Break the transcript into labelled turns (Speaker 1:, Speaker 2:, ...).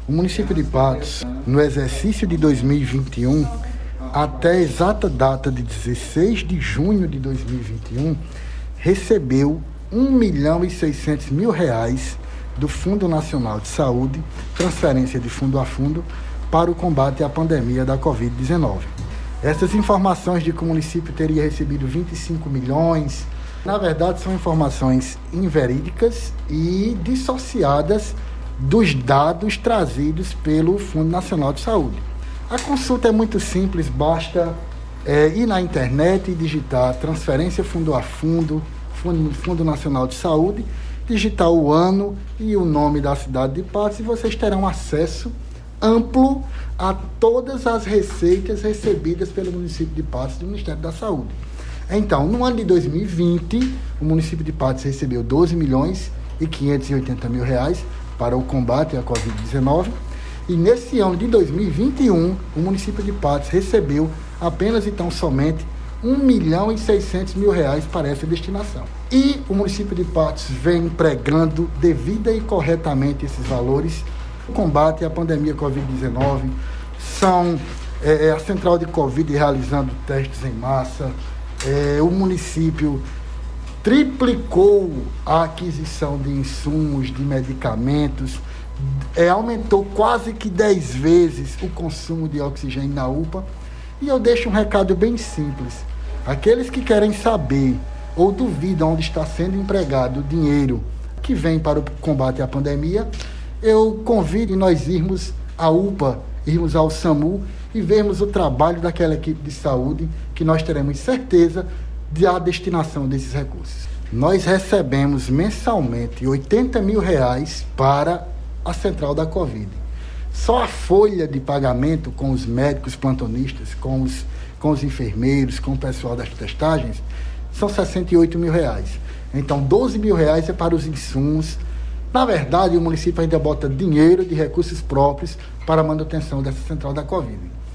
Speaker 1: O município de Patos, no exercício de 2021, até a exata data de 16 de junho de 2021, recebeu R$1.600.000 do Fundo Nacional de Saúde, transferência de fundo a fundo, para o combate à pandemia da Covid-19. Essas informações de que o município teria recebido 25 milhões, na verdade são informações inverídicas e dissociadas dos dados trazidos pelo Fundo Nacional de Saúde. A consulta é muito simples, basta ir na internet e digitar transferência fundo a fundo, Fundo Nacional de Saúde, digitar o ano e o nome da cidade de Patos e vocês terão acesso amplo a todas as receitas recebidas pelo município de Patos do Ministério da Saúde. Então, no ano de 2020, o município de Patos recebeu R$12.580.000 para o combate à Covid-19 e nesse ano de 2021, o município de Patos recebeu apenas e tão somente R$1.600.000 para essa destinação. E o município de Patos vem empregando devida e corretamente esses valores. O combate à pandemia Covid-19 são a central de Covid realizando testes em massa, o município triplicou a aquisição de insumos, de medicamentos, aumentou quase que 10 vezes o consumo de oxigênio na UPA. E eu deixo um recado bem simples. Aqueles que querem saber ou duvidam onde está sendo empregado o dinheiro que vem para o combate à pandemia, eu convido nós irmos à UPA, irmos ao SAMU e vermos o trabalho daquela equipe de saúde, que nós teremos certeza da destinação desses recursos. Nós recebemos mensalmente R$80.000 para a central da Covid. Só a folha de pagamento com os médicos plantonistas, com os enfermeiros, com o pessoal das testagens, são R$68.000. Então, R$12.000 é para os insumos. Na verdade, o município ainda bota dinheiro de recursos próprios para a manutenção dessa central da Covid.